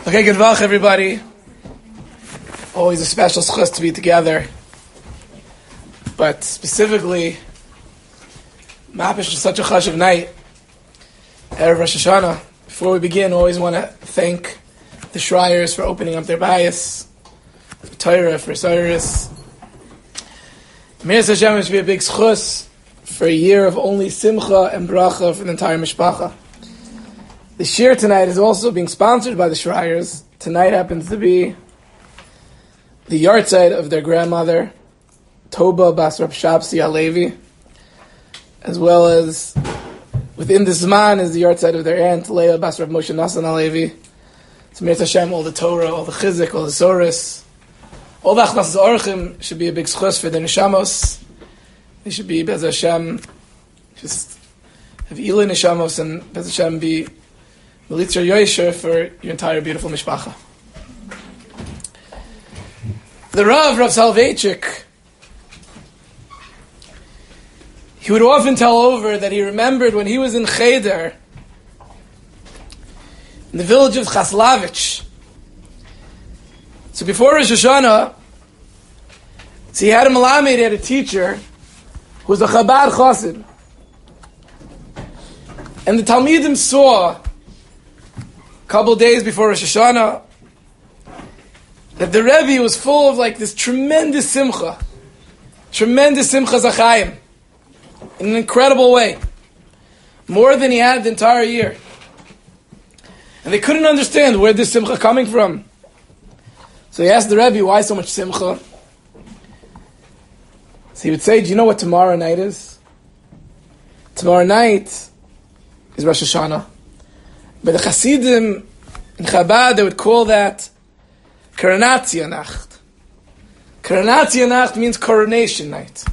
Okay, good vach, everybody. Always a special schus to be together. But specifically, Mapish is such a chashuv night. Erev Rosh Hashanah. Before we begin, I always want to thank the Schreiers for opening up their bias, for Torah, for Cyrus. Meir Hashem, it should be a big schus for a year of only simcha and bracha for the entire mishpacha. The shir tonight is also being sponsored by the Schreiers. Tonight happens to be the yahrzeit of their grandmother, Toba Bas Rab Shapsi Halevi, as well as within this man is the yahrzeit of their aunt, Leah Bas Rab Moshe Nassan Halevi. So Meir Hashem, all the Torah, all the Chizik, all the Soros, all the Achnas Orchim should be a big schus for the Neshamos. They should be, Bez Hashem, just have Ilui Neshamos and Bez Hashem be Melitzer Yoisher for your entire beautiful mishpacha. The Rav Soloveitchik, he would often tell over that he remembered when he was in Cheder, in the village of Chaslavich. So before Rosh Hashanah, so he had a malamed, he had a teacher who was a Chabad Chassid. And the Talmidim saw a couple days before Rosh Hashanah that the Rebbe was full of like this tremendous simcha zachayim, in an incredible way, more than he had the entire year. And they couldn't understand where this simcha coming from. So he asked the Rebbe, why so much simcha? So he would say, do you know what tomorrow night is? Tomorrow night is Rosh Hashanah. But the Hasidim in Chabad, they would call that Koronatia Nacht. Koronatia Nacht means coronation night.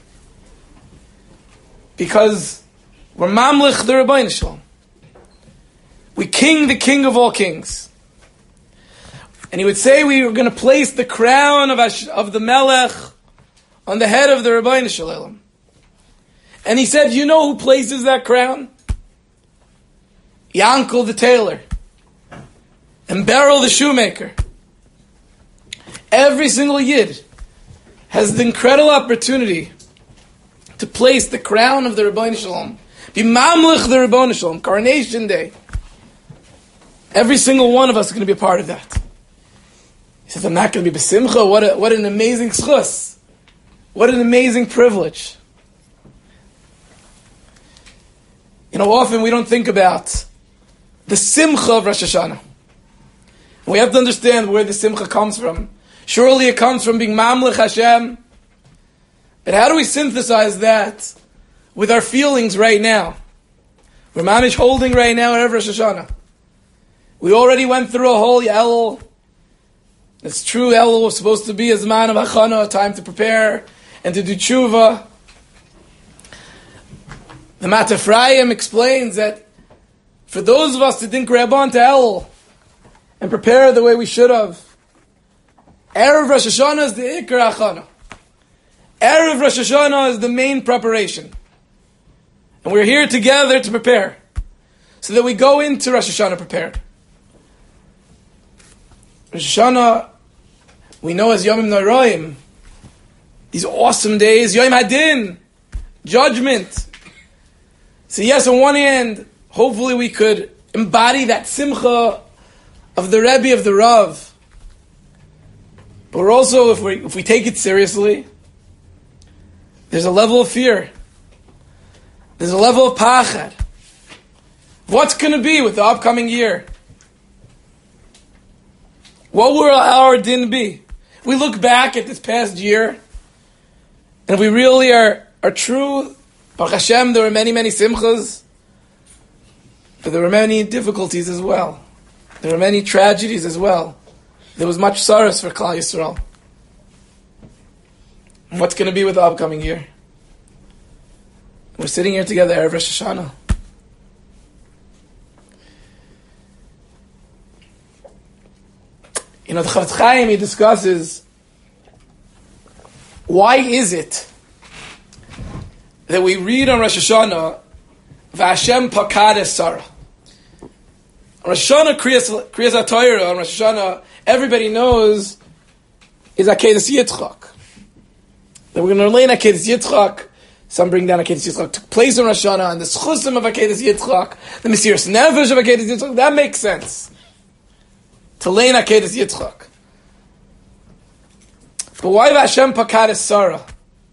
Because we're Mamlich the Rebbeinu Shalom. We king the king of all kings. And he would say we were going to place the crown of the Melech on the head of the Rebbeinu Shalom. And he said, you know who places that crown? Yankel the tailor, and Beryl the shoemaker. Every single Yid has the incredible opportunity to place the crown of the Rebbeinu Shalom, be Mamlich the Rebbeinu Shalom, Coronation Day. Every single one of us is going to be a part of that. He says, I'm not going to be besimcha. What an amazing schus. What an amazing privilege. You know, often we don't think about the simcha of Rosh Hashanah. We have to understand where the simcha comes from. Surely it comes from being Mamlich Hashem. But how do we synthesize that with our feelings right now? We're mamish holding right now at Rosh Hashanah. We already went through a whole Elul. It's true, Elul was supposed to be a zman of achana, a time to prepare and to do tshuva. The Matafrayim explains that for those of us that didn't grab on to Elul and prepare the way we should have, Erev Rosh Hashanah is the Ikar Achana. Erev Rosh Hashanah is the main preparation. And we're here together to prepare, so that we go into Rosh Hashanah prepared. Rosh Hashanah, we know as Yomim Noraim, these awesome days, Yom Hadin, judgment. So yes, on one hand, hopefully we could embody that simcha of the Rebbe, of the Rav. But we're also, if we take it seriously, there's a level of fear. There's a level of pachad. What's going to be with the upcoming year? What will our din be? We look back at this past year, and if we really are true, Baruch Hashem, there were many, many simchas, but there were many difficulties as well. There were many tragedies as well. There was much sorrows for Klal Yisrael. What's going to be with the upcoming year? We're sitting here together, Erev Rosh Hashanah. You know, the Chafetz Chaim, he discusses, why is it that we read on Rosh Hashanah, V'Hashem pakad es Sarah. On Rosh Hashanah, Kriyas HaTorah, on Rosh Hashanah, everybody knows is Akedas Yitzchak. Then we're going to learn Akedas Yitzchak. Some bring down Akedas Yitzchak took place in Rosh Hashanah, and the Schusim of Akedas Yitzchak, the Mesiras Nefesh of Akedas Yitzchak, that makes sense. To learn Akedas Yitzchak. But why Vashem Pakad es Sarah?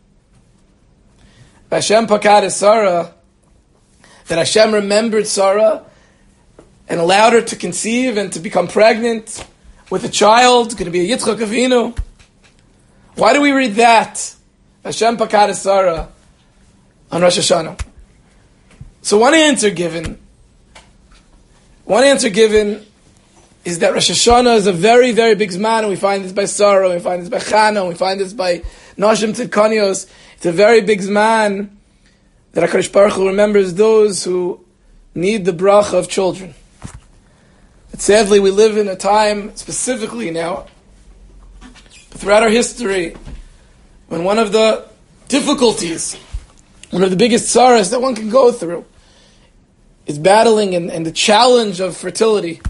Vashem Pakad es Sarah, that Hashem remembered Sarah and allowed her to conceive and to become pregnant with a child, going to be a Yitzchak Avinu. Why do we read that? Hashem Pakad es Sarah on Rosh Hashanah. So one answer given is that Rosh Hashanah is a very, very big zman, and we find this by Sarah, we find this by Chana, we find this by Nashim Tzidkanios. It's a very big zman that HaKadosh Baruch Hu remembers those who need the bracha of children. But sadly, we live in a time, specifically now, throughout our history, when one of the difficulties, one of the biggest sorrows that one can go through is battling and the challenge of fertility.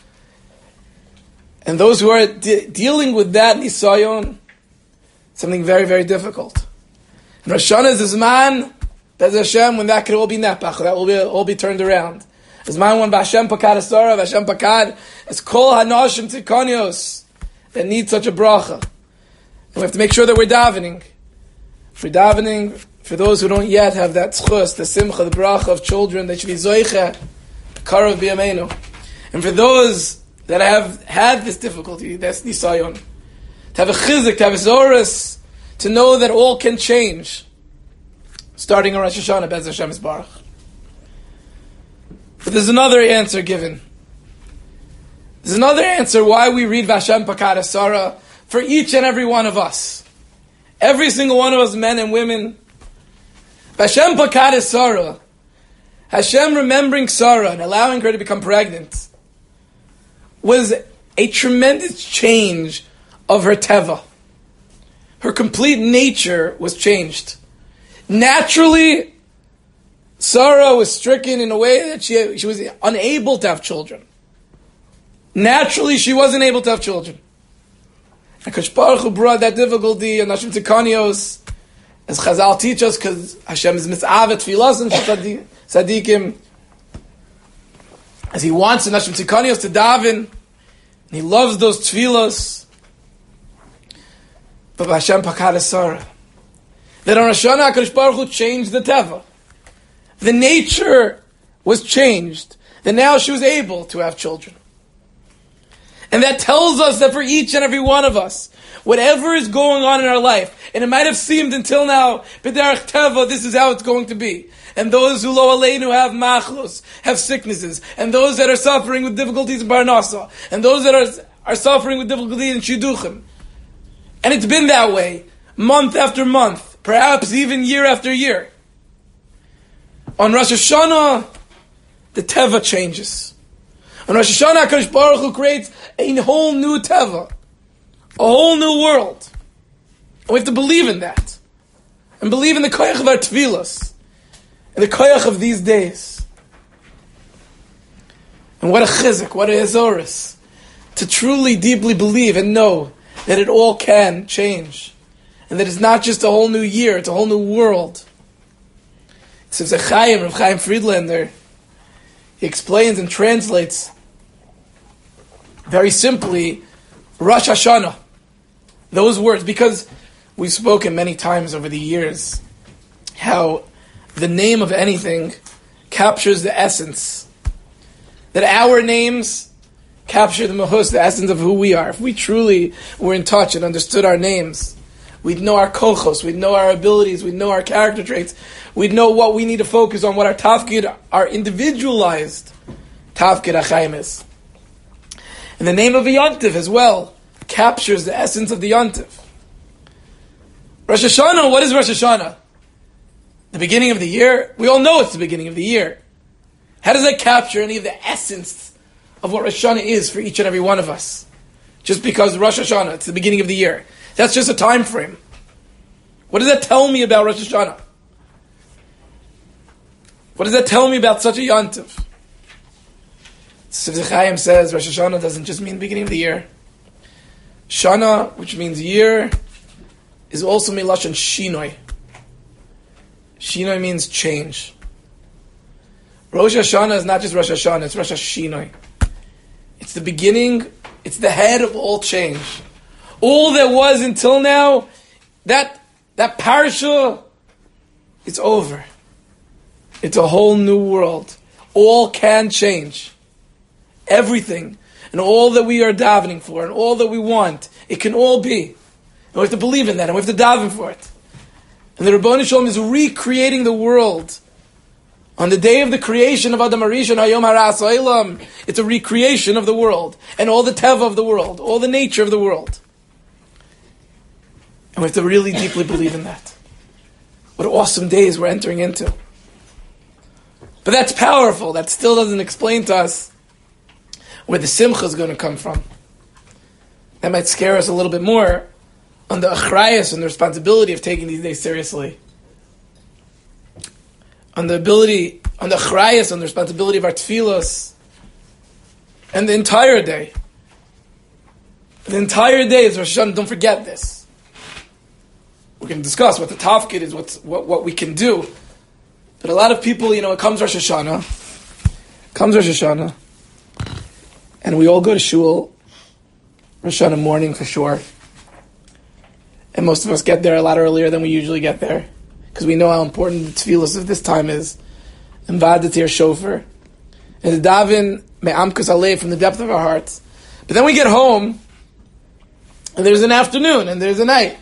And those who are dealing with that nisayon, something very, very difficult. And Rosh Hashanah is a zman, Bez Hashem, when that could all be nepach, that will all be turned around. As man when Vashem Pakad es Sarah, Vashem Pakad es Kol Hanashim Tzidkanios that need such a bracha. And we have to make sure that we're davening. For davening, for those who don't yet have that tzchus, the simcha, the bracha of children, they should be zoiche, karav b'yameinu. And for those that have had this difficulty, that's nisayon, to have a chizik, to have a zorus, to know that all can change, starting on Rosh Hashanah, Bez Hashem Yisbarach. But there's another answer given. There's another answer why we read Vashem Pakad es Sarah for each and every one of us. Every single one of us, men and women. Vashem Pakad es Sarah, Hashem remembering Sarah and allowing her to become pregnant, was a tremendous change of her teva. Her complete nature was changed. Naturally, Sarah was stricken in a way that she was unable to have children. Naturally, she wasn't able to have children. And HaKadosh Baruch Hu brought that difficulty and Nashim Tzidkanios, as Chazal teach us, because Hashem is mitzavet tfilas and tzadikim, as He wants the Nashim Tzidkanios to daven, and He loves those tfilas. But Hashem Pakad es Sarah, that on Rosh Hashanah HaKadosh Baruch Hu changed the teva. The nature was changed, that now she was able to have children. And that tells us that for each and every one of us, whatever is going on in our life, and it might have seemed until now, b'derech teva, this is how it's going to be. And those who lo aleinu have machlos, have sicknesses, and those that are suffering with difficulties in parnasa, and those that are suffering with difficulties in shidduchim. And it's been that way, month after month, perhaps even year after year. On Rosh Hashanah, the teva changes. On Rosh Hashanah, HaKadosh Baruch Hu creates a whole new teva, a whole new world. And we have to believe in that. And believe in the koyach of our tefillas, and the koyach of these days. And what a chizik, what a ezoris, to truly, deeply believe and know that it all can change. And that it's not just a whole new year, it's a whole new world. It says Rav Chaim Friedlander, he explains and translates very simply Rosh Hashanah, those words, because we've spoken many times over the years how the name of anything captures the essence, that our names capture the mahus, the essence of who we are. If we truly were in touch and understood our names, we'd know our kochos, we'd know our abilities, we'd know our character traits, we'd know what we need to focus on, what our tafkid, our individualized tafkid achayim is. And the name of a yontiv as well captures the essence of the yontiv. Rosh Hashanah, what is Rosh Hashanah? The beginning of the year? We all know it's the beginning of the year. How does that capture any of the essence of what Rosh Hashanah is for each and every one of us? Just because Rosh Hashanah, it's the beginning of the year. That's just a time frame. What does that tell me about Rosh Hashanah? What does that tell me about such a yontiv? Sifzei Chaim says Rosh Hashanah doesn't just mean beginning of the year. Shana, which means year, is also milashon shinoi. Shinoi means change. Rosh Hashanah is not just Rosh Hashanah, it's Rosh Hashinoi. It's the beginning, it's the head of all change. All that was until now, that parsha, it's over. It's a whole new world. All can change. Everything. And all that we are davening for, and all that we want, it can all be. And we have to believe in that, and we have to daven for it. And the Ribbono Shel Olam is recreating the world. On the day of the creation of Adam Harishon, Hayom Haras Olam, it's a recreation of the world, and all the teva of the world, all the nature of the world. And we have to really deeply believe in that. What awesome days we're entering into. But that's powerful. That still doesn't explain to us where the simcha is going to come from. That might scare us a little bit more on the achrayus and the responsibility of taking these days seriously. On the achrayus, on the responsibility of our tefillos, and the entire day. The entire day is Rosh Hashanah. Don't forget this. We're going to discuss what the tafkid is, what we can do. But a lot of people, it comes Rosh Hashanah, and we all go to shul, Rosh Hashanah morning for sure. And most of us get there a lot earlier than we usually get there, because we know how important the tefillos of this time is. And vadatir shofar, and the daven me'amkus alei from the depth of our hearts. But then we get home, and there's an afternoon, and there's a night.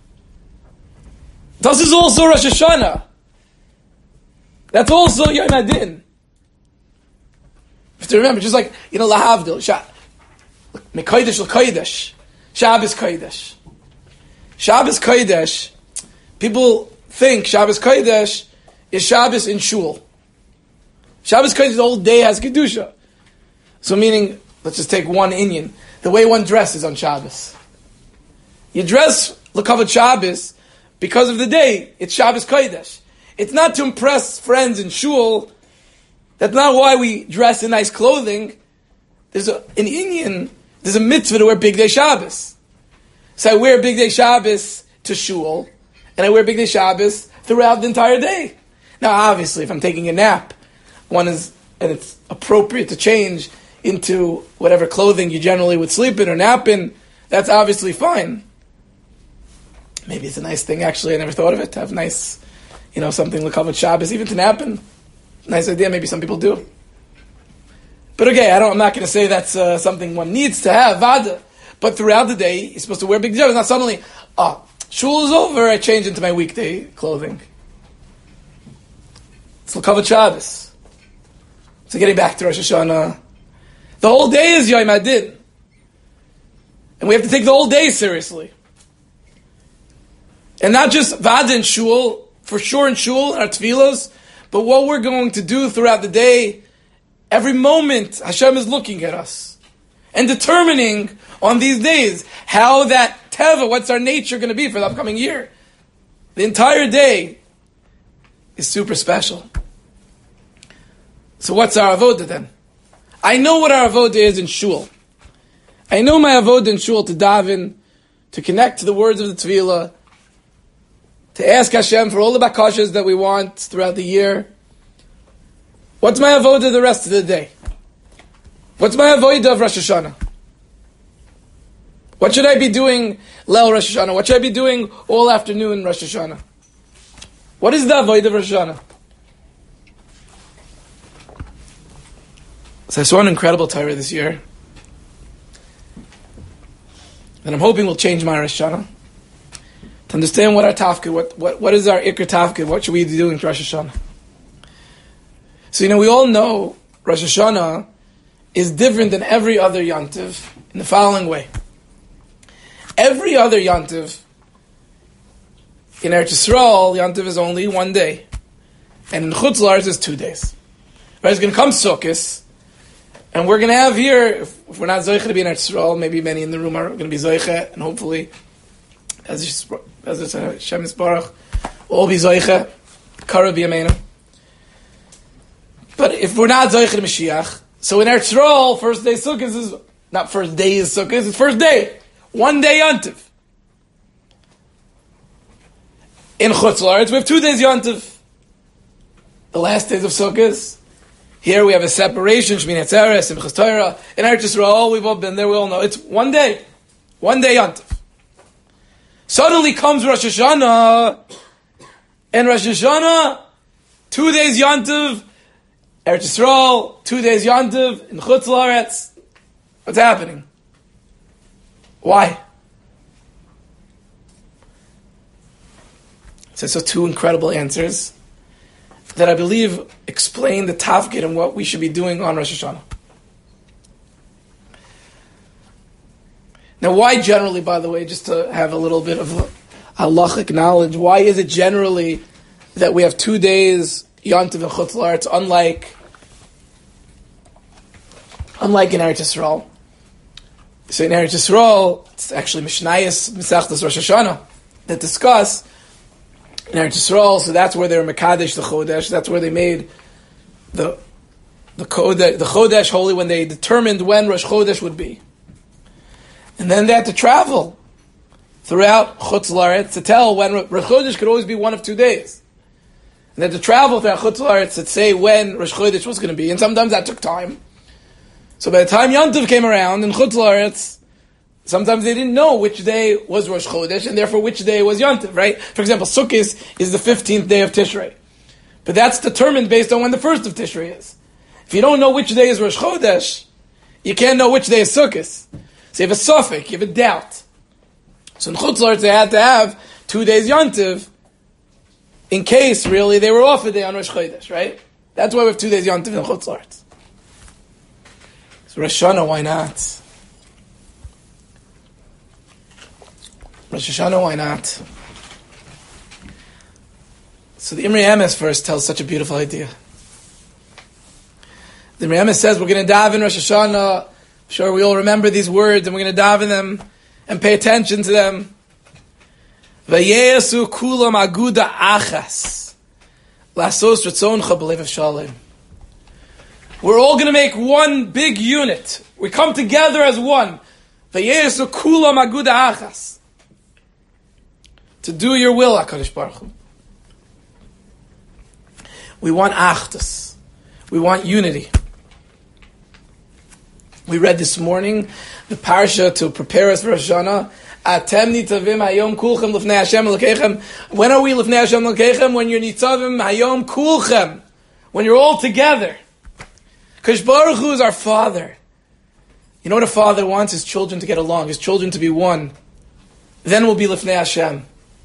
This is also Rosh Hashanah. That's also Yom Adin. You have to remember, just like, lahavdil, mekodesh l'kodesh, Shabbos kodesh. Shabbos kodesh, people think Shabbos kodesh is Shabbos in shul. Shabbos kodesh, the whole day has kedusha. So meaning, let's just take one inyan, the way one dresses on Shabbos. You dress l'kavod Shabbos because of the day. It's Shabbos kodesh. It's not to impress friends in shul. That's not why we dress in nice clothing. There's an inyan, there's a mitzvah to wear Big Day Shabbos. So I wear Big Day Shabbos to shul, and I wear Big Day Shabbos throughout the entire day. Now, obviously, if I'm taking a nap, and it's appropriate to change into whatever clothing you generally would sleep in or nap in, that's obviously fine. Maybe it's a nice thing, actually, I never thought of it, to have nice, something l'kavod Shabbos, even to nap in. Nice idea, maybe some people do. But okay, I'm not going to say that's something one needs to have, vada. But throughout the day, you're supposed to wear big Shabbos. Not suddenly, shul is over, I change into my weekday clothing. It's l'kavod Shabbos. So getting back to Rosh Hashanah, the whole day is Yom Adin. And we have to take the whole day seriously. And not just vada in shul, for sure in shul, and our tefillos, but what we're going to do throughout the day. Every moment, Hashem is looking at us and determining on these days how that teva, what's our nature going to be for the upcoming year. The entire day is super special. So what's our avodah then? I know what our avodah is in shul. I know my avodah in shul to daven, to connect to the words of the tefillah, to ask Hashem for all the bakashas that we want throughout the year. What's my avodah the rest of the day? What's my avodah of Rosh Hashanah? What should I be doing Leil Rosh Hashanah? What should I be doing all afternoon Rosh Hashanah? What is the avodah of Rosh Hashanah? So I saw an incredible Torah this year, and I'm hoping will change my Rosh Hashanah. To understand what our tafkid, what is our ikr tafkid, what should we be doing for Rosh Hashanah? So we all know Rosh Hashanah is different than every other Yantiv in the following way. Every other Yantiv in Eretz Yisrael, Yantiv is only one day, and in Chutz La'aretz is 2 days. But it's going to come Sukkos, and we're going to have here, if we're not Zoiche to be in Eretz Yisrael, maybe many in the room are going to be Zoiche, and hopefully, as it's Hashem Yisbarach, we'll all be Zoiche, Kara b'yameinu. But if we're not Zoiche to Mashiach, So in Eretz Yisrael, first day Sukkot is, not first day is Sukkot, it's first day. One day Yontif. In Chutz La'aretz, we have 2 days Yontif. The last days of Sukkot. Here we have a separation, Shmini Atzeres, Simchas Torah. In Eretz Yisrael, we've all been there, we all know. It's one day. One day Yontif. Suddenly comes Rosh Hashanah, and Rosh Hashanah, 2 days Yontif, Eretz Yisrael, 2 days Yontif, in Chutz La'aretz. What's happening? Why? So 2 incredible answers that I believe explain the tafkid and what we should be doing on Rosh Hashanah. Now, why generally, by the way, just to have a little bit of halachic knowledge, why is it generally that we have 2 days Yontiv and Chutz La'aretz, unlike in Eretz Yisrael? So in Eretz Yisrael, it's actually Mishnayos Mesechtas Rosh Hashanah that discuss in Eretz Yisrael, so that's where they're Mekadesh the Chodesh, that's where they made the Chodesh holy, when they determined when Rosh Chodesh would be. And then they had to travel throughout Chutz La'aretz to tell when Rosh Chodesh could always be one of 2 days. And they had to travel throughout Chutz La'aretz to say when Rosh Chodesh was going to be, and sometimes that took time. So by the time Yontiv came around in Chutz La'aretz, sometimes they didn't know which day was Rosh Chodesh, and therefore which day was Yontiv, right? For example, Sukkot is the 15th day of Tishrei. But that's determined based on when the first of Tishrei is. If you don't know which day is Rosh Chodesh, you can't know which day is Sukkot. So you have a suffix, you have a doubt. So in Chutz La'aretz they had to have 2 days Yontiv, in case really they were off a day on Rosh Chodesh, right? That's why we have 2 days Yontiv in Chutz La'aretz. So Rosh Hashanah, why not? Rosh Hashanah, why not? So the Imrei Emes first tells such a beautiful idea. The Imrei Emes says we're going to daven Rosh Hashanah. I'm sure we all remember these words, and we're going to daven them and pay attention to them. Vayesu kulam aguda achas lasos ratzoncha b'lev shalom. We're all going to make one big unit. We come together as one. Vayesu kulam aguda achas. To do your will, HaKadosh Baruch Hu. We want achdus. We want unity. We read this morning the parsha to prepare us for Rosh Hashanah. Atem nitavim hayom kulchem lifnei Hashem Elokechem. When are we lifnei Hashem Elokechem? When you're nitavim hayom kulchem. When you're all together. Kadosh Baruch Hu is our Father. You know what a father wants? His children to get along. His children to be one. Then we'll be lifnei Hashem.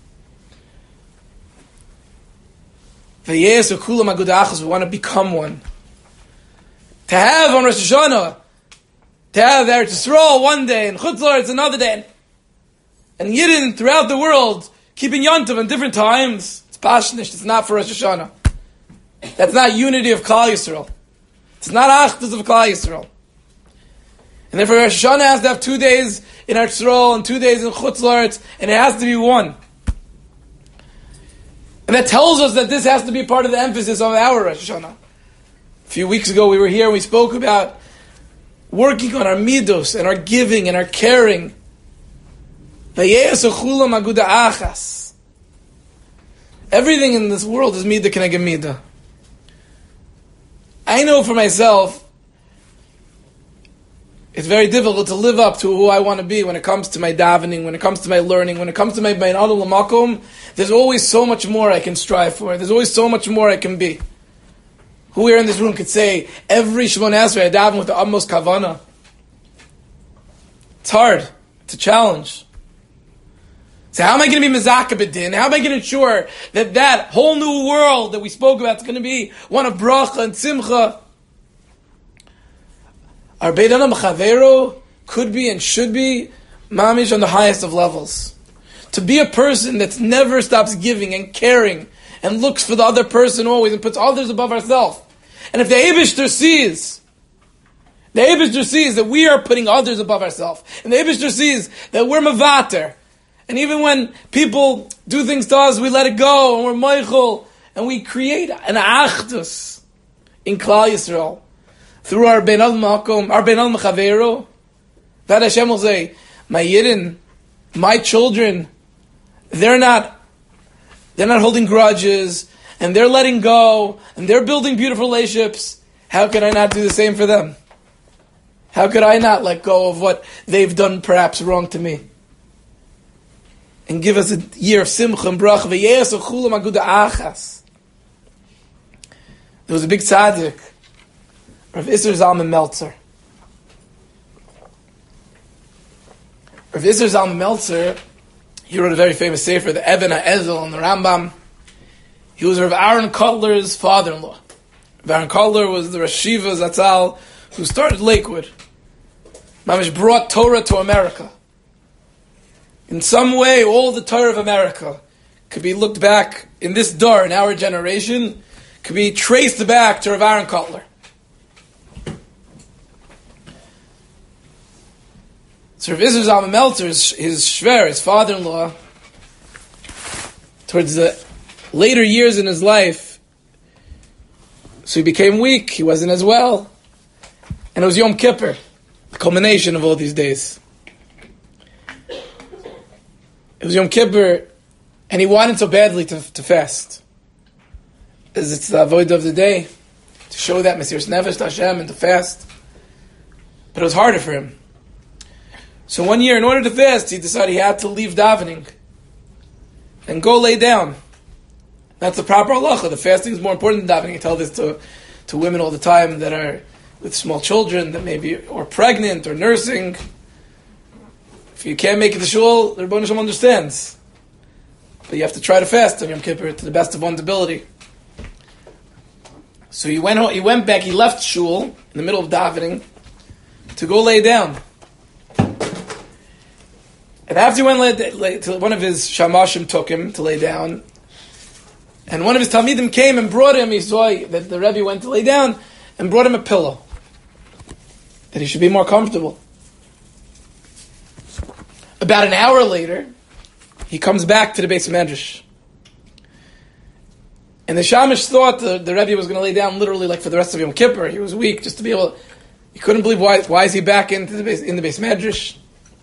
We want to become one. To have on Rosh Hashanah, to have Eretz Yisrael one day, and Chutz La'aretz another day, and Yidden throughout the world, keeping Yontiv on different times, it's passionate, it's not for Rosh Hashanah. That's not unity of Klal Yisrael. It's not Achdus of Klal Yisrael. And therefore Rosh Hashanah has to have 2 days in Eretz Yisrael, and 2 days in Chutz La'aretz, and it has to be one. And that tells us that this has to be part of the emphasis of our Rosh Hashanah. A few weeks ago we were here and we spoke about working on our midos and our giving and our caring. Everything in this world is midah keneged midah. I know for myself, it's very difficult to live up to who I want to be when it comes to my davening, when it comes to my learning, when it comes to my Bein Adam L'Makom. There's always so much more I can strive for. There's always so much more I can be. Who here in this room could say, every Shemona Esrei I daven with the utmost kavana? It's hard. It's a challenge. So how am I going to be mezakeh b'din? How am I going to ensure that that whole new world that we spoke about is going to be one of bracha and simcha? Our Bein Adam Chavero could be and should be mamish on the highest of levels. To be a person that never stops giving and caring and looks for the other person always and puts others above ourselves. And if the Eibishter sees that we are putting others above ourselves, and the Eibishter sees that we're mevater, and even when people do things to us, we let it go, and we're meichel, and we create an achdus in Klal Yisrael. through our Ben Al Makom, our Ben Al Mechaveru, that Hashem will say, my Yidden, my children, they're not holding grudges, and they're letting go, and they're building beautiful relationships. How could I not do the same for them? How could I not let go of what they've done perhaps wrong to me? And give us a year of simcha and bracha. There was a big tzaddik, Rav Isser Zalman Meltzer. Rav Isser Zalman Meltzer, he wrote a very famous sefer, the Even HaEzel and the Rambam. He was Rav Aaron Kotler's father-in-law. Rav Aaron Kotler was the Rosh Yeshiva Zatzal who started Lakewood. Mamish brought Torah to America. In some way, all the Torah of America could be looked back in this door, in our generation, could be traced back to Rav Aaron Kotler. So Rav Isser Zalman Meltzer, his shver, his father-in-law, towards the later years in his life, so he became weak, he wasn't as well. And it was Yom Kippur, the culmination of all these days. It was Yom Kippur, and he wanted so badly to fast. As it's the avodah of the day, to show that Mesiras Nefesh to Hashem and to fast. But it was harder for him. So one year, in order to fast, he decided he had to leave davening and go lay down. That's the proper halacha. The fasting is more important than davening. I tell this to women all the time that are with small children, that maybe or pregnant or nursing. If you can't make it to shul, the Rebbeinu Shalom understands. But you have to try to fast on Yom Kippur to the best of one's ability. So he went home, he went back, he left shul in the middle of davening to go lay down. And after he went to one of his shamashim took him to lay down, and one of his talmidim came and brought him, he saw that the Rebbe went to lay down, and brought him a pillow, that he should be more comfortable. About an hour later, he comes back to the Beis Medrash. And the Shamish thought the Rebbe was going to lay down literally like for the rest of Yom Kippur. He was weak, just to be able. He couldn't believe why is he back in the Beis Medrash.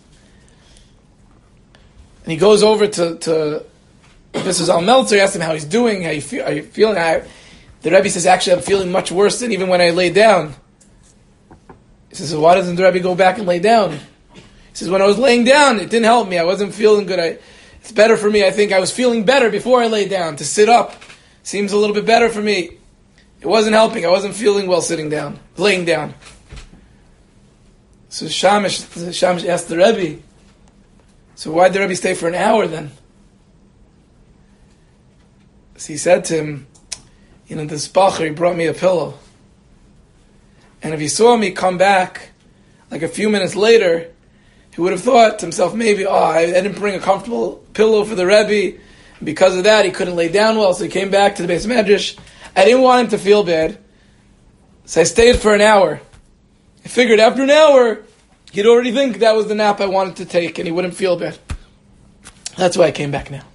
And he goes over to Mrs. Al Meltzer, asks him how he's doing, how you feel, are you feeling? The Rebbe says, actually, I'm feeling much worse than even when I lay down. He says, why doesn't the Rebbe go back and lay down? He says, when I was laying down, it didn't help me. I wasn't feeling good. It's better for me. I think I was feeling better before I lay down. To sit up seems a little bit better for me. It wasn't helping. I wasn't feeling well laying down. So Shamish asked the Rebbe, so why did the Rebbe stay for an hour then? So he said to him, this bacher, he brought me a pillow. And if he saw me come back, like a few minutes later, he would have thought to himself, maybe, I didn't bring a comfortable pillow for the Rebbe. And because of that, he couldn't lay down well, so he came back to the Beis Medrash. I didn't want him to feel bad, so I stayed for an hour. I figured after an hour, he'd already think that was the nap I wanted to take, and he wouldn't feel bad. That's why I came back now.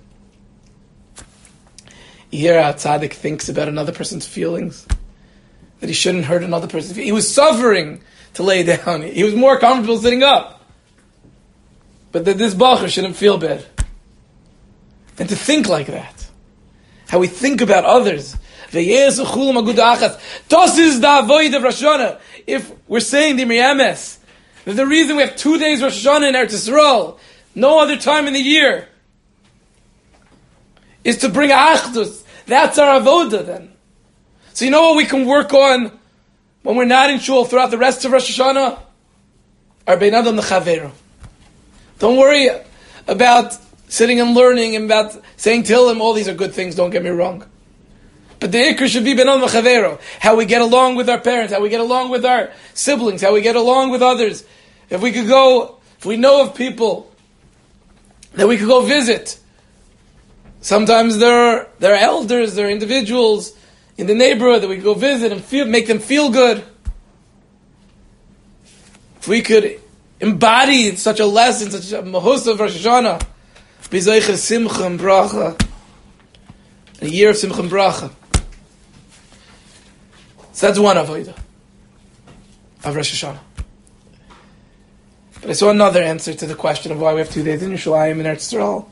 You hear how tzaddik thinks about another person's feelings? That he shouldn't hurt another person's feelings. He was suffering to lay down. He was more comfortable sitting up. But that this bacher shouldn't feel bad. And to think like that. How we think about others. This is the avoid of Rosh Hashanah. If we're saying the Miriames, that the reason we have 2 days Rosh Hashanah in Eretz Yisrael, no other time in the year, is to bring achdus. That's our avodah then. So you know what we can work on when we're not in shul throughout the rest of Rosh Hashanah? Our Bein Adam L'Chaveru. Don't worry about sitting and learning and about saying Tehillim. All these are good things, don't get me wrong. But the ikr should be Bein Adam L'Chaveru. How we get along with our parents, how we get along with our siblings, how we get along with others. If we know of people that we could go visit. Sometimes there are elders, there are individuals in the neighborhood that we could go visit and make them feel good. If we could embody such a lesson, such a mahus of Rosh Hashanah, be zeicher simcha and bracha, a year of simcha and bracha. So that's one avodah. of Rosh Hashanah. But I saw another answer to the question of why we have 2 days in Yerushalayim and Eretz Yisrael.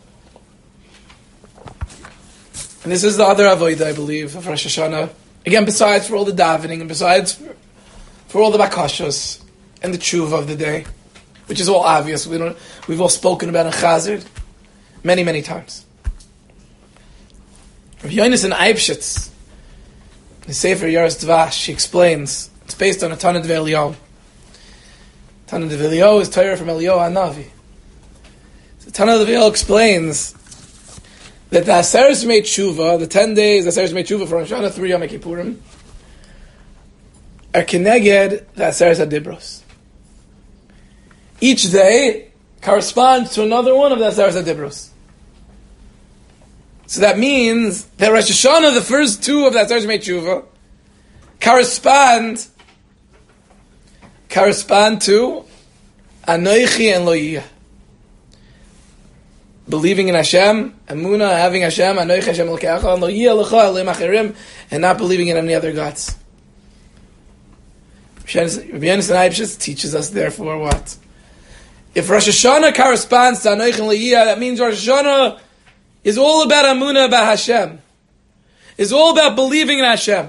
And this is the other avodah, I believe, of Rosh Hashanah. Again, besides for all the davening, and besides for all the bakashos and the tshuva of the day, which is all obvious. We've all spoken about in Chazir many, many times. Rav Yonasan Eibshitz, in the Sefer Yaros Dvash, he explains, it's based on a Tanna of Eliyahu. Tanna of Eliyahu is Torah from Eliyahu HaNavi. So Tanna of Eliyahu explains that the Aseres Yemei Tshuva, the 10 days Aseres Yemei Tshuva from Rosh Hashanah 3 Yom Kippurim, are keneged the Aseres HaDibros. Each day corresponds to another one of the Aseres HaDibros. So that means that Rosh Hashanah, the first 2 of the Aseres Yemei Tshuva, correspond to Anoichi and Loiyah. Believing in Hashem, Emunah, having Hashem, Anoichi Hashem L'keacha, Loiyah L'cha Elim Acherim, and not believing in any other gods. Rabbi Yonasan Eibshitz teaches us, therefore, what? If Rosh Hashanah corresponds to Anoichi and Loiyah, that means Rosh Hashanah is all about Emunah, about Hashem. It's all about believing in Hashem.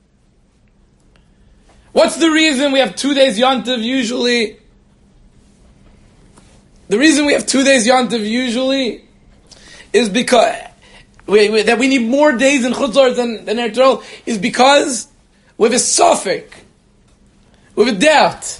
What's the reason we have 2 days Yontiv usually? The reason we have 2 days Yontiv usually is because that we need more days in Chutz La'aretz than Eretz Yisrael is because we have a suffix, we have a doubt.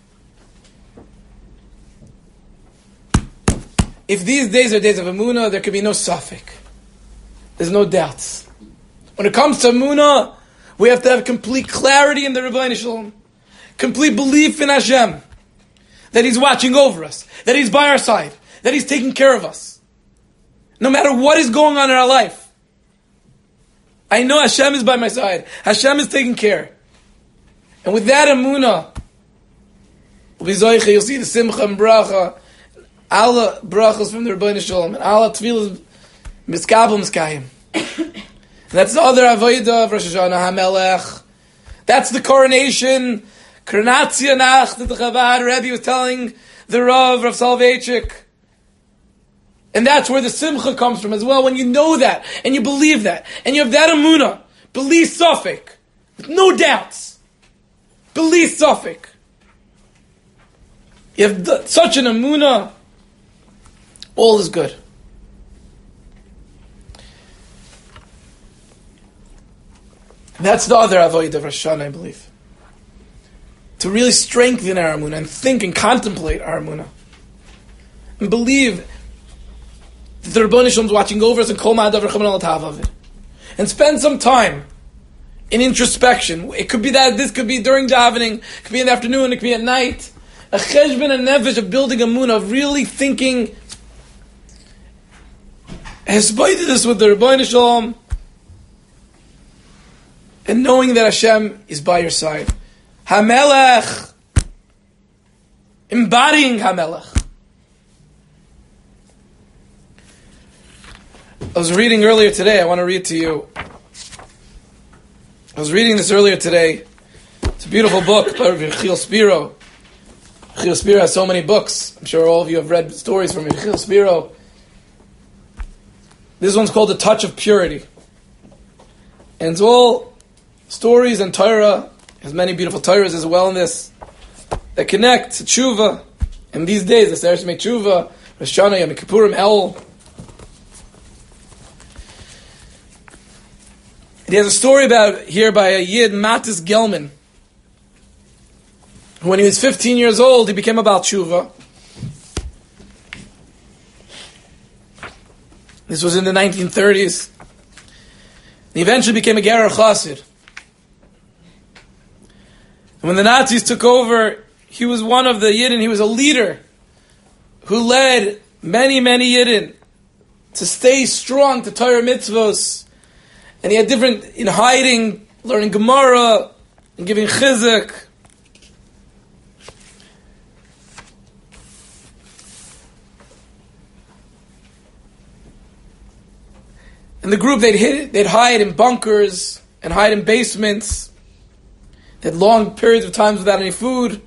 If these days are days of Emunah, there could be no suffix. There's no doubts. When it comes to Emunah, we have to have complete clarity in the Rebbeinu Shalom, complete belief in Hashem, that He's watching over us, that He's by our side, that He's taking care of us. No matter what is going on in our life, I know Hashem is by my side. Hashem is taking care. And with that Emunah, you'll see the Simcha and Bracha, Allah brachos from the Rebbeinu Shalom, and Allah tefillas miskabel miskayim. That's the other avodah of Rosh Hashanah HaMelech. That's the coronation, Koronatzia Nacht that the Chabad Rebbe was telling the Rav Soloveitchik. And that's where the Simcha comes from as well. When you know that, and you believe that, and you have that Emunah, believe suffix, with no doubts. Believe suffix. You have such an Emunah, all is good. That's the other avodah of Rosh Hashanah, I believe. To really strengthen our Emunah and think and contemplate our Emunah. And believe that the Rebbeinu Shalom is watching over us and kol ma'adav v'chom al ta'avav. And spend some time in introspection. It could be that, this could be during davening, it could be in the afternoon, it could be at night. A cheshbon and nefesh of building Emunah, of really thinking, hesbaited this with the Rebbeinu Shalom, and knowing that Hashem is by your side. HaMelech, embodying HaMelech. I was reading earlier today, I want to read to you. I was reading this earlier today. It's a beautiful book by Yechiel Spiro. Yechiel Spiro has so many books. I'm sure all of you have read stories from Yechiel Spiro. This one's called The Touch of Purity. And it's all stories and Torah. There's many beautiful Torahs as well in this that connect to Tshuva. And these days, the Aseres Yemei Tshuva, Rosh Hashanah, Yom Kippurim, El. He has a story about here by a Yid, Matis Gelman. When he was 15 years old, he became a Baal Tshuva. This was in the 1930s. He eventually became a Gerer Chassid. And when the Nazis took over, he was one of the Yidden, he was a leader who led many, many Yidden to stay strong to Torah mitzvos. And he had different, in hiding, learning Gemara, and giving chizuk. And the group, they'd hide in bunkers, and hide in basements. They had long periods of times without any food.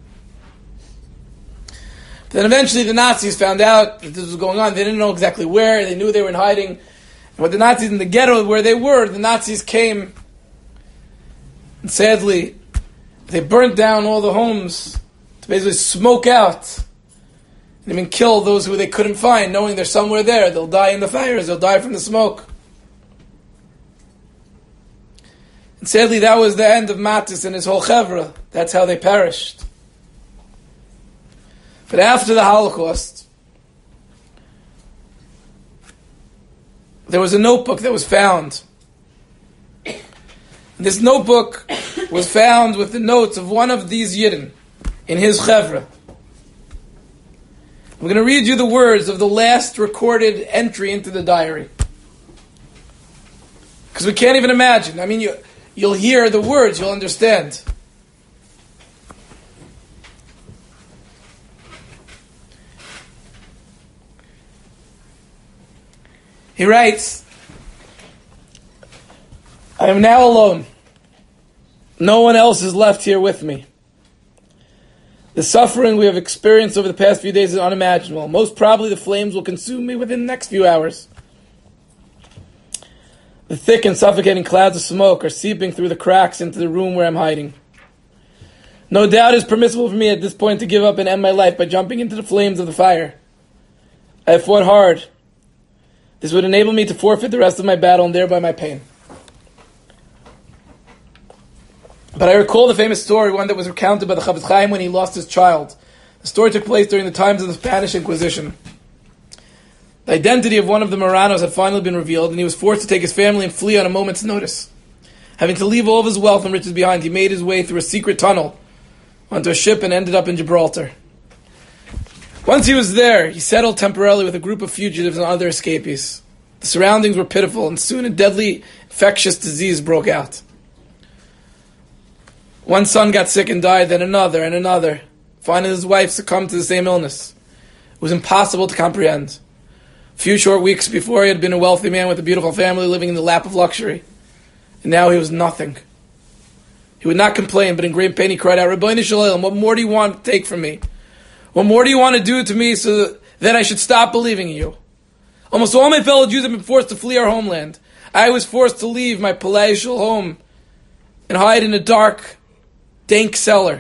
But then eventually the Nazis found out that this was going on. They didn't know exactly where. They knew they were in hiding. And when the Nazis in the ghetto where they were, the Nazis came. And sadly, they burnt down all the homes to basically smoke out and even kill those who they couldn't find, knowing they're somewhere there. They'll die in the fires. They'll die from the smoke. And sadly, that was the end of Matis and his whole chevra. That's how they perished. But after the Holocaust, there was a notebook that was found. This notebook was found with the notes of one of these Yidden in his chevra. I'm going to read you the words of the last recorded entry into the diary. Because we can't even imagine. I mean, you'll hear the words, you'll understand. He writes, I am now alone. No one else is left here with me. The suffering we have experienced over the past few days is unimaginable. Most probably the flames will consume me within the next few hours. The thick and suffocating clouds of smoke are seeping through the cracks into the room where I'm hiding. No doubt it is permissible for me at this point to give up and end my life by jumping into the flames of the fire. I have fought hard. This would enable me to forfeit the rest of my battle and thereby my pain. But I recall the famous story, one that was recounted by the Chafetz Chaim when he lost his child. The story took place during the times of the Spanish Inquisition. The identity of one of the Marranos had finally been revealed, and he was forced to take his family and flee on a moment's notice. Having to leave all of his wealth and riches behind, he made his way through a secret tunnel onto a ship and ended up in Gibraltar. Once he was there, he settled temporarily with a group of fugitives and other escapees. The surroundings were pitiful, and soon a deadly infectious disease broke out. One son got sick and died, then another and another. Finally, his wife succumbed to the same illness. It was impossible to comprehend. A few short weeks before, he had been a wealthy man with a beautiful family living in the lap of luxury. And now he was nothing. He would not complain, but in great pain he cried out, Rabbeinu Shalom, what more do you want to take from me? What more do you want to do to me so that I should stop believing in you? Almost all my fellow Jews have been forced to flee our homeland. I was forced to leave my palatial home and hide in a dark, dank cellar.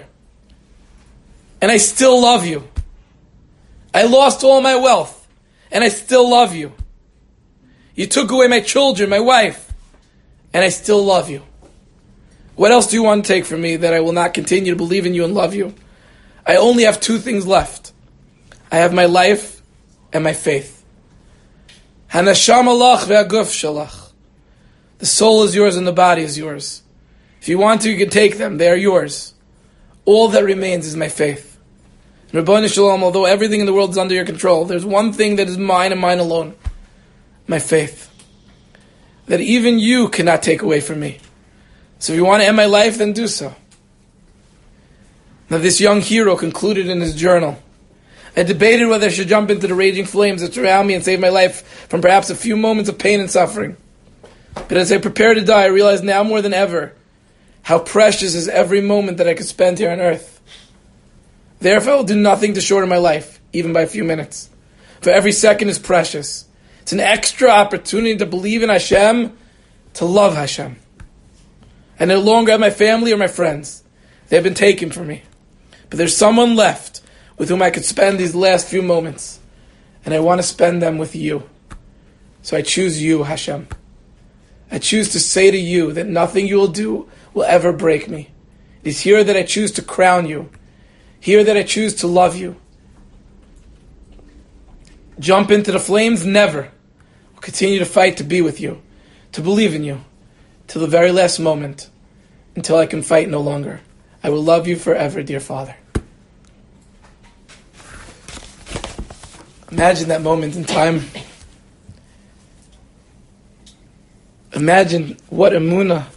And I still love you. I lost all my wealth, and I still love you. You took away my children, my wife, and I still love you. What else do you want to take from me that I will not continue to believe in you and love you? I only have two things left. I have my life and my faith. Hanasham alach ve'aguf shalach. The soul is yours and the body is yours. If you want to, you can take them. They are yours. All that remains is my faith. Rabbeinu Shalom, although everything in the world is under your control, there's one thing that is mine and mine alone. My faith. That even you cannot take away from me. So if you want to end my life, then do so. Now this young hero concluded in his journal, I debated whether I should jump into the raging flames that surround me and save my life from perhaps a few moments of pain and suffering. But as I prepare to die, I realize now more than ever how precious is every moment that I could spend here on earth. Therefore, I will do nothing to shorten my life, even by a few minutes. For every second is precious. It's an extra opportunity to believe in Hashem, to love Hashem. I no longer have my family or my friends. They have been taken from me. But there's someone left with whom I could spend these last few moments. And I want to spend them with you. So I choose you, Hashem. I choose to say to you that nothing you will do will ever break me. It is here that I choose to crown you. Here that I choose to love you. Jump into the flames? Never. I'll continue to fight to be with you, to believe in you, till the very last moment, until I can fight no longer. I will love you forever, dear Father. Imagine that moment in time. Imagine what emunah.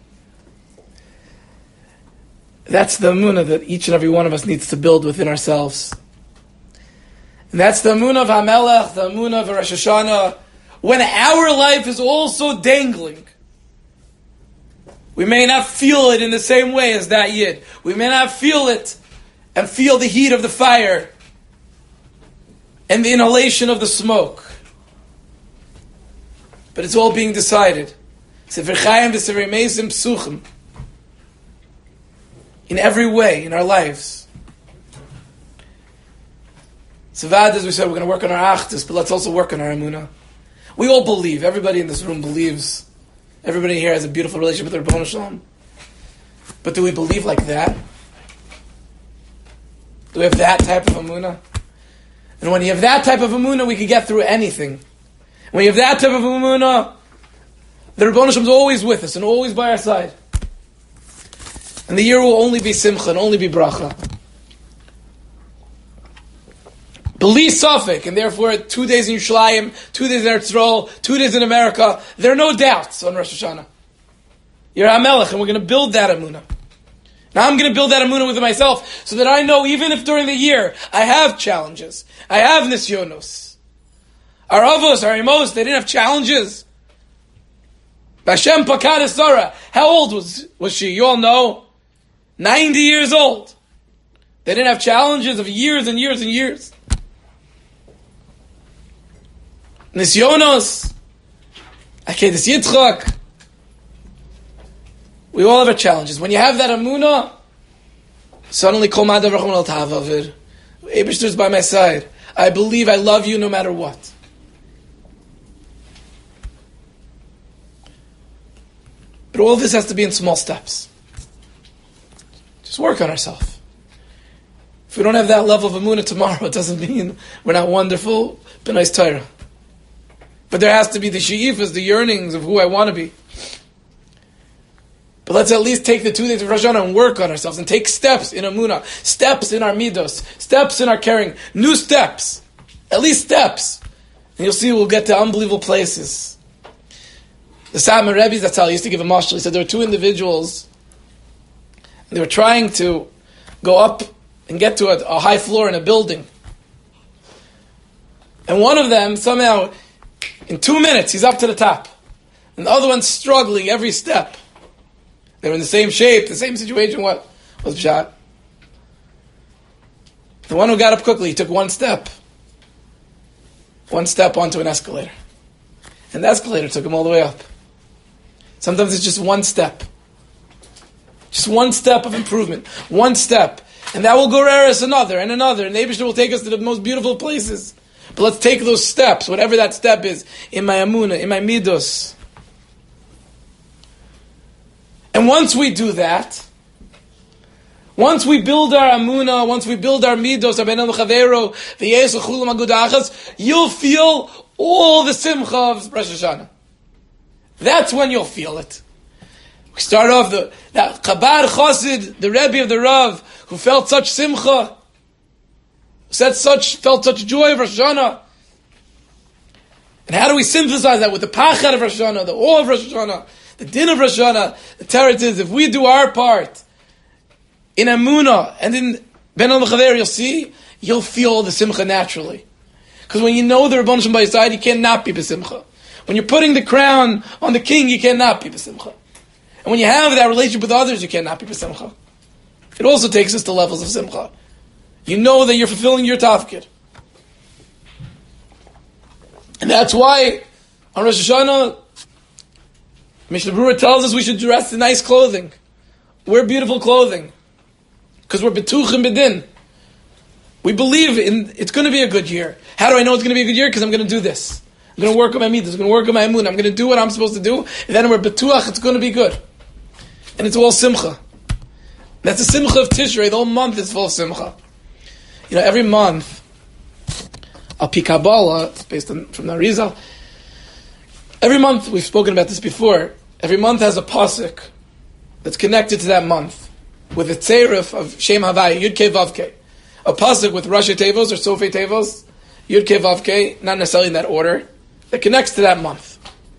That's the emunah that each and every one of us needs to build within ourselves. And that's the emunah of HaMelech, the emunah of Rosh Hashanah, when our life is also dangling. We may not feel it in the same way as that Yid. We may not feel it and feel the heat of the fire and the inhalation of the smoke. But it's all being decided. Sefer Chaim v'Sefer Meisim Psuchim. In every way, in our lives. Savad, as we said, we're going to work on our Achdus, but let's also work on our Emunah. We all believe. Everybody in this room believes. Everybody here has a beautiful relationship with Rebbeinu Shalom. But do we believe like that? Do we have that type of Emunah? And when you have that type of Emunah, we can get through anything. When you have that type of Emunah, the Rebbeinu Shalom is always with us and always by our side. And the year will only be simcha and only be bracha. Believe Suffolk, and therefore 2 days in Yerushalayim, 2 days in Eretz Yisrael, 2 days in America. There are no doubts on Rosh Hashanah. You're HaMelech, and we're going to build that Emunah. Now I'm going to build that Emunah with myself, so that I know even if during the year I have challenges, I have nisyonos. Our avos, our emos, they didn't have challenges. Hashem Pakad Sarah, how old was she? You all know. 90 years old. They didn't have challenges of years and years and years. Nisyonos, Akedes Yitzchak. We all have our challenges. When you have that Emunah, suddenly Kol Madav Rachman Al Ta'avavid. Eibishter's by my side. I believe I love you no matter what. But all this has to be in small steps. Just work on ourselves. If we don't have that level of Emunah tomorrow, it doesn't mean we're not wonderful, but nice Torah. But there has to be the she'ifas, the yearnings of who I want to be. But let's at least take the 2 days of Rosh Hashanah and work on ourselves and take steps in Emunah, steps in our midos, steps in our caring, new steps, at least steps. And you'll see we'll get to unbelievable places. The Satmar Rebbe, that's how he used to give a mashal. He said there were 2 individuals, and they were trying to go up and get to a high floor in a building. And one of them, somehow, in 2 minutes, he's up to the top. And the other one's struggling every step. They were in the same shape, the same situation. What was Pshat? The one who got up quickly, he took 1 step. 1 step onto an escalator. And the escalator took him all the way up. Sometimes it's just 1 step. Just 1 step of improvement. 1 step. And that will go us another and another. And the Eibishter will take us to the most beautiful places. But let's take those steps, whatever that step is, in my Emunah, in my Midos. And once we do that, once we build our Emunah, once we build our Midos, you'll feel all the simcha of Rosh Hashanah. That's when you'll feel it. We start off that Chabad Chosid, the Rebbe of the Rav, who felt such simcha, felt such joy of Rosh Hashanah. And how do we synthesize that with the Pachad of Rosh Hashanah, the awe of Rosh Hashanah, the din of Rosh Hashanah? The Teretz is, if we do our part in Emunah and in Ben Al-Mechaver, you'll feel the simcha naturally. Because when you know the Rebbeinu Shalom by your side, you cannot be b'simcha. When you're putting the crown on the king, you cannot be b'simcha. And when you have that relationship with others, you cannot be b'simcha. It also takes us to levels of simcha. You know that you're fulfilling your tafkid. And that's why on Rosh Hashanah, Mishnah Berurah tells us we should dress in nice clothing. Wear beautiful clothing. Because we're betuchim bedin. We believe it's going to be a good year. How do I know it's going to be a good year? Because I'm going to do this. I'm going to work on my mitzvahs. I'm going to work on my emunah. I'm going to do what I'm supposed to do. And then we're betuach, it's going to be good. And it's all simcha. That's the simcha of Tishrei. The whole month is full of simcha. You know, every month, Al Pi Kabbalah, it's based on from the Arizal. Every month, we've spoken about this before, every month has a pasuk that's connected to that month with a tzerif of Shem Havaya, Yud Kei Vav Kei. A pasuk with Rashi Tevos or Sofei Tevos, Yud Kei Vav Kei, not necessarily in that order, that connects to that month.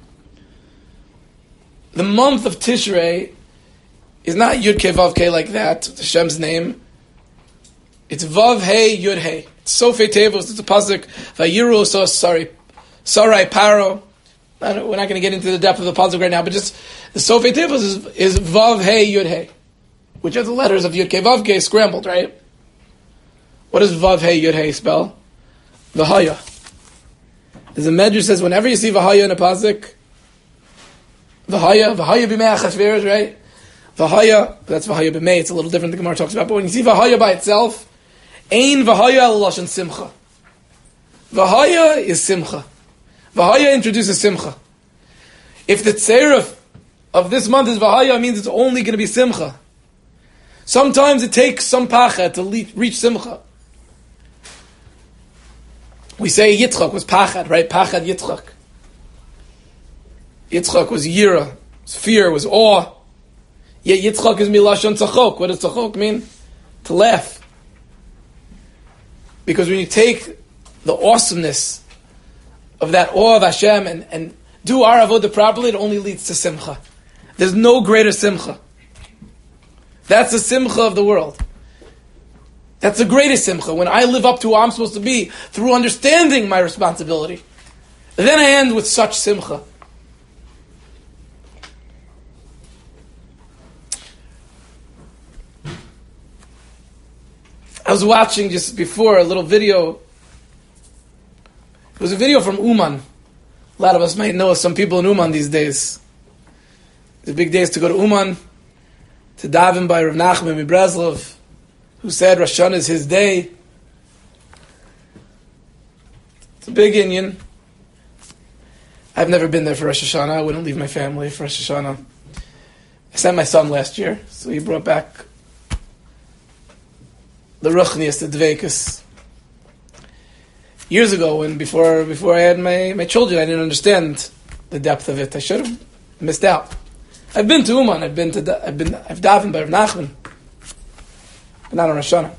The month of Tishrei is not Yud Kei Vav Kei like that, it's Hashem's name. It's Vav Hey Yud Hey. It's Sofei Tevos, it's a pasuk, Vayiru So Sarai Paro, We're not going to get into the depth of the pasuk right now, but just the Sofei Tifos is Vav Hey Yud Hey, which are the letters of Yud Kei Vav Kei scrambled, right? What does Vav Hey Yud Hey spell? V'haya. There's a medrash says whenever you see V'haya in a pasuk, V'haya b'mei achashverosh, right? V'haya, that's V'haya b'mei. It's a little different. The Gemara talks about, but when you see V'haya by itself, Ein V'haya al lashon simcha. V'haya is simcha. V'haya introduces simcha. If the tzeruf of this month is V'haya, it means it's only going to be simcha. Sometimes it takes some pachad to reach simcha. We say Yitzchak was pachad, right? Pachad Yitzchak. Yitzchak was yira, was fear, was awe. Yet Yitzchak is milashon tzachok. What does tzachok mean? To laugh. Because when you take the awesomeness of that awe of Hashem and do our avodah properly, it only leads to simcha. There's no greater simcha. That's the simcha of the world. That's the greatest simcha. When I live up to who I'm supposed to be through understanding my responsibility. Then I end with such simcha. I was watching just before a little video. It was a video from Uman. A lot of us might know some people in Uman these days. The big days to go to Uman, to daven by Rav Nachman Breslov, who said Rosh Hashanah is his day. It's a big inyan. I've never been there for Rosh Hashanah. I wouldn't leave my family for Rosh Hashanah. I sent my son last year, so he brought back the Ruchnias, the Dveikus. Years ago, before I had my children, I didn't understand the depth of it. I should have missed out. I've been to Uman. I've davened by Rav Nachman, but not on Rosh Hashanah.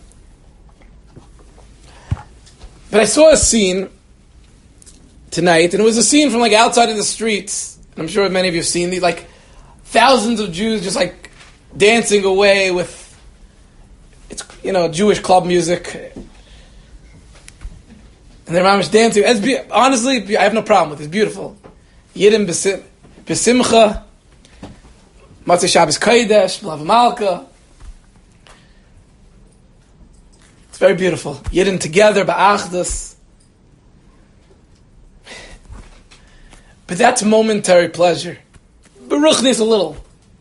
But I saw a scene tonight, and it was a scene from like outside in the streets. And I'm sure many of you have seen these, like thousands of Jews just like dancing away with, it's Jewish club music, and they're mamish dancing. Honestly, I have no problem with it. It's beautiful. Yidden besimcha, Matzah Shabbos Kodesh, B'lav Malka. It's very beautiful. Yidden together, ba'achdus. But that's momentary pleasure. Beruchnis a little.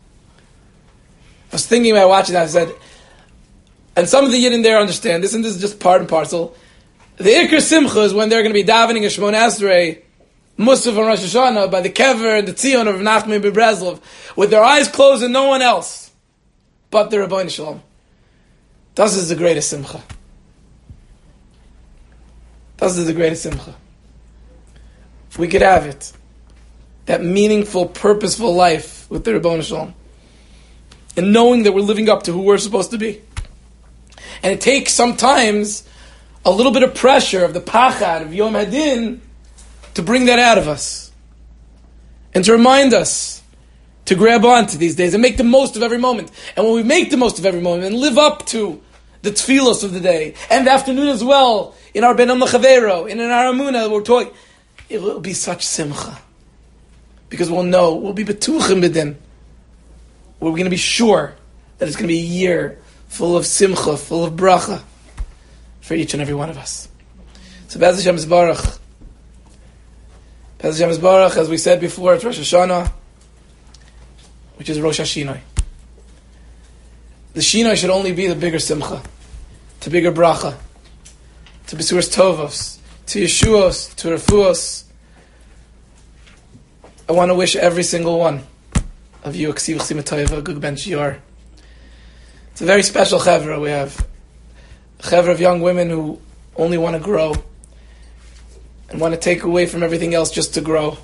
I was thinking about watching that. I said, and some of the Yidden there understand this, and this is just part and parcel. The Iker Simcha is when they're going to be davening a Shmona Esrei, Musaf and Rosh Hashanah, by the Kever and the Tzion of Nachman Breslov, with their eyes closed and no one else but the Rabbeinu Shalom. Das is the greatest Simcha. Das is the greatest Simcha. If we could have it, that meaningful, purposeful life with the Rabbeinu Shalom, and knowing that we're living up to who we're supposed to be. And it takes sometimes a little bit of pressure of the pachad of Yom Hadin to bring that out of us. And to remind us to grab onto these days and make the most of every moment. And when we make the most of every moment and live up to the tefillos of the day and the afternoon as well, in our Benam L'Chavero, and in our Amunah, we're talking, it will be such simcha. Because we'll know, we'll be betuchim b'din. We're going to be sure that it's going to be a year full of simcha, full of bracha for each and every one of us. So Be'ez Hashem Yisbarach. Be'ez Hashem Yisbarach, as we said before, it's Rosh Hashanah, which is Rosh Hashinoi. The Shinoi should only be the bigger simcha, to bigger bracha, to Besuras Tovos, to Yeshuos, to Refuos. I want to wish every single one of you a Ksiv Chesima Tova, a Gug Ben Shior. It's a very special chevra we have. A chevra of young women who only want to grow and want to take away from everything else just to grow.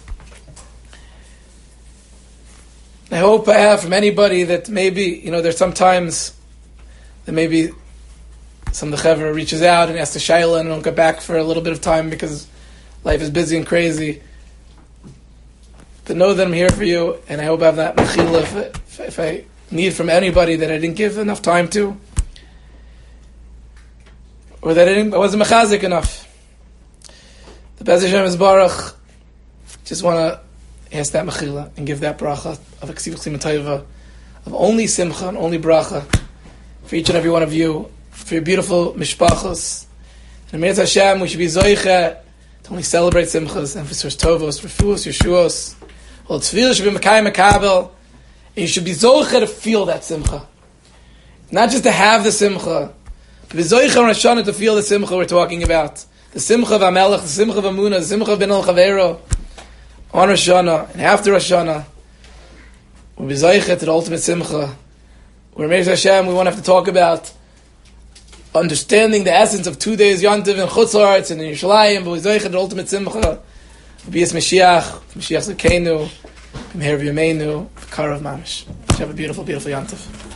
I hope I have from anybody that maybe, there's sometimes that maybe some of the chevra reaches out and asks to Shaila and don't get back for a little bit of time because life is busy and crazy. To know that I'm here for you, and I hope I have that mechila if I need from anybody that I didn't give enough time to, or that I wasn't mechazik enough. The Be'ez Hashem Yisbarach, just want to ask that mechila and give that bracha of Ksiv Chsim Taiva, of only simcha and only bracha for each and every one of you, for your beautiful mishpachos. And Amirat Hashem, we should be zoiche to only celebrate simchas and for tovos, refuos, yeshuos. Well, tefillah should be mekayim mekabel, and you should be zoiche to feel that simcha, not just to have the simcha, but be zoiche on Rosh Hashanah to feel the simcha we're talking about. The simcha of Amelech, the simcha of Amunah, the simcha of Ben El Chavero, on Rosh Hashanah, and after Rosh Hashanah, we'll be zayichet to the ultimate simcha. Where Meir Hashem, we won't have to talk about understanding the essence of 2 days Yontiv in Chutz La'aretz and in Yerushalayim, but we'll be zayichet to the ultimate simcha. We'll be as Mashiach, Mashiach Zekenu, B'meher V'yameinu, V'karav Mamish. Have a beautiful, beautiful Yontiv.